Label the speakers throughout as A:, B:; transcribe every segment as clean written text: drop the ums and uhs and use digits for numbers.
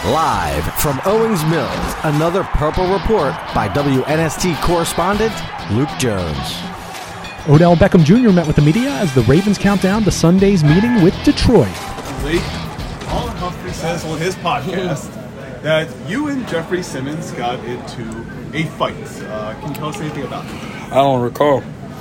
A: Live from Owings Mills, another Purple Report by WNST correspondent Luke Jones.
B: Odell Beckham Jr. met with the media as the Ravens count down to Sunday's meeting with Detroit.
C: Colin Humphrey says on his podcast that you and Jeffrey Simmons got into a fight. Can you tell us anything about it?
D: I don't recall.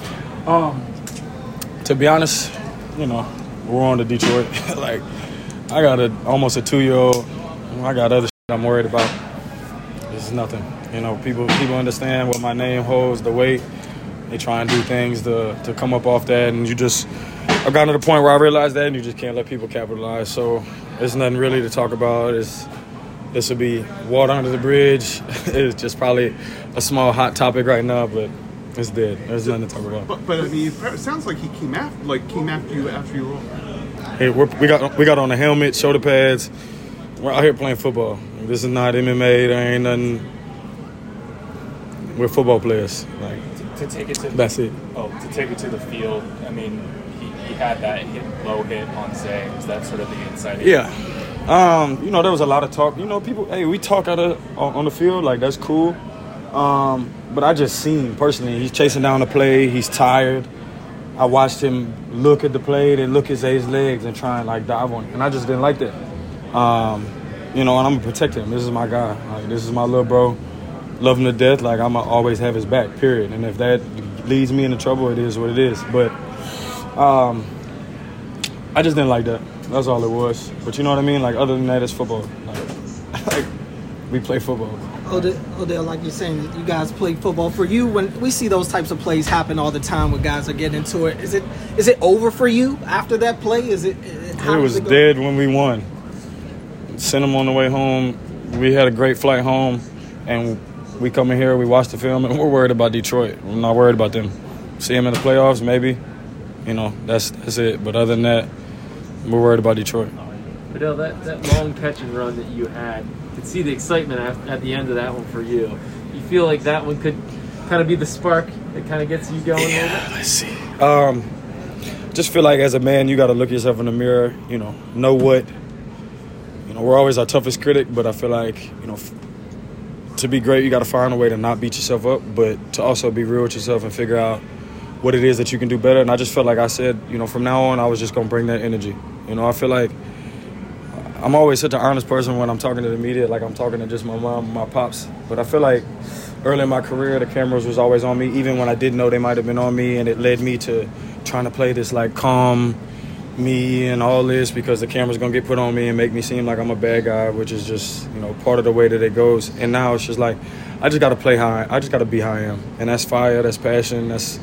D: To be honest, we're on to Detroit. Like, I got almost a 2-year-old. I got other shit I'm worried about. This is nothing. People understand what my name holds, the weight. They try and do things to come up off that, and I've gotten to the point where I realize that, and you just can't let people capitalize. So there's nothing really to talk about. This will be water under the bridge. It's just probably a small hot topic right now, but it's dead. There's nothing to talk about.
C: But I mean, it sounds like he came after you after you rolled.
D: Hey, we got on the helmet, shoulder pads. We're out here playing football. This is not MMA. There ain't nothing. We're football players.
E: To take it to the field. I mean, he had that low hit on Zay. Was that sort of the insight?
D: Yeah. There was a lot of talk. People. Hey, we talk on the field. Like, that's cool. But I just seen personally, he's chasing down the play. He's tired. I watched him look at the play, then look at Zay's legs and try and dive on it, and I just didn't like that. And I'm gonna protect him. This is my guy. This is my little bro. Love him to death. I'm gonna always have his back. Period. And if that leads me into trouble, it is what it is. But I just didn't like that. That's all it was. But you know what I mean? Other than that, it's football. We play football.
F: Odell, like you're saying, you guys play football. For you, when we see those types of plays happen all the time when guys are getting into it, is it over for you after that play? It
D: was dead when we won. Sent them on the way home. We had a great flight home, and we come in here, we watch the film, and we're worried about Detroit. We're not worried about them. See them in the playoffs, maybe. That's it. But other than that, we're worried about Detroit.
E: Odell, that long catch and run that you had, you could see the excitement at the end of that one for you. You feel like that one could kind of be the spark that kind of gets you going a little bit?
D: Let's see. Just feel like as a man, you got to look yourself in the mirror, know what. We're always our toughest critic, but I feel like, to be great, you got to find a way to not beat yourself up, but to also be real with yourself and figure out what it is that you can do better. And I just felt like I said, from now on, I was just going to bring that energy. I feel like I'm always such an honest person when I'm talking to the media, like I'm talking to just my mom, my pops. But I feel like early in my career, the cameras was always on me, even when I didn't know they might have been on me, and it led me to trying to play this calm me and all this because the camera's going to get put on me and make me seem like I'm a bad guy, which is just, part of the way that it goes. And now it's just I just got to play high. I just got to be how I am. And that's fire, that's passion, that's,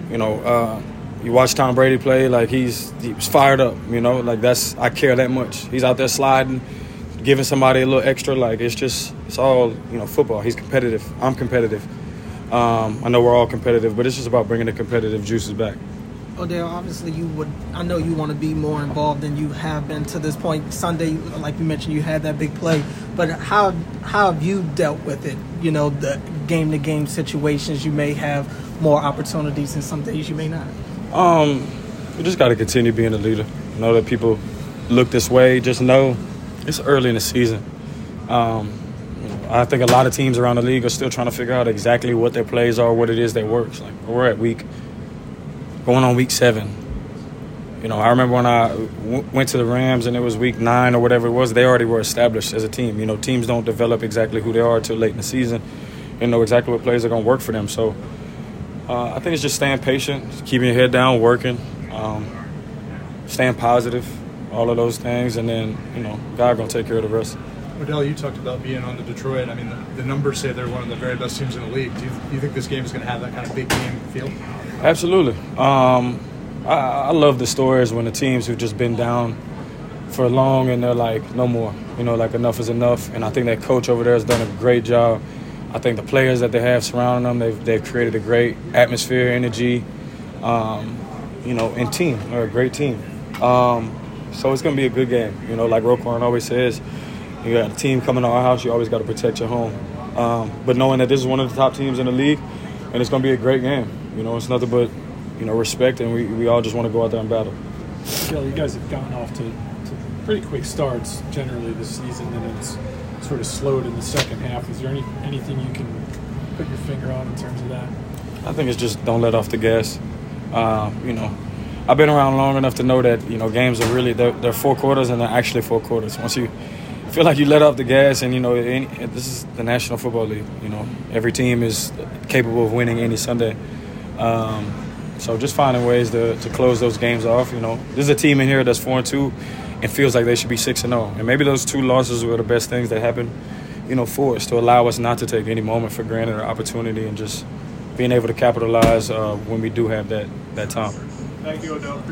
D: you watch Tom Brady play, he was fired up, I care that much. He's out there sliding, giving somebody a little extra, it's all, football. He's competitive. I'm competitive. I know we're all competitive, but it's just about bringing the competitive juices back.
F: Odell, obviously I know you want to be more involved than you have been to this point. Sunday, like you mentioned, you had that big play. But how have you dealt with it? The game-to-game situations, you may have more opportunities and some days you may not.
D: You just got to continue being a leader. Know that people look this way. Just know it's early in the season. I think a lot of teams around the league are still trying to figure out exactly what their plays are, what it is that works. We're at going on week 7. I remember when I went to the Rams and it was week 9 or whatever it was, they already were established as a team. Teams don't develop exactly who they are until late in the season and know exactly what plays are going to work for them. So I think it's just staying patient, just keeping your head down, working, staying positive, all of those things, and then, God going to take care of the rest.
G: Odell, you talked about being on to Detroit. I mean, the numbers say they're one of the very best teams in the league. Do you think this game is going to have that kind of big game feel?
D: Absolutely. I love the stories when the teams who've just been down for long and they're like, no more. Enough is enough. And I think that coach over there has done a great job. I think the players that they have surrounding them, they've created a great atmosphere, energy, and team. They're a great team. So it's going to be a good game. Like Roquan always says, you got a team coming to our house, you always got to protect your home. But knowing that this is one of the top teams in the league, and it's going to be a great game. It's nothing but, respect, and we all just want to go out there and battle.
B: Bill, you guys have gotten off to pretty quick starts generally this season, and it's sort of slowed in the second half. Is there anything you can put your finger on in terms of that?
D: I think it's just don't let off the gas. I've been around long enough to know that, games are really, they're 4 quarters and they're actually 4 quarters. Once you feel like you let off the gas and, this is the National Football League, every team is capable of winning any Sunday. So just finding ways to close those games off, There's a team in here that's 4-2 and feels like they should be 6-0. And maybe those 2 losses were the best things that happened, for us, to allow us not to take any moment for granted or opportunity and just being able to capitalize when we do have that time.
C: Thank you, Odell.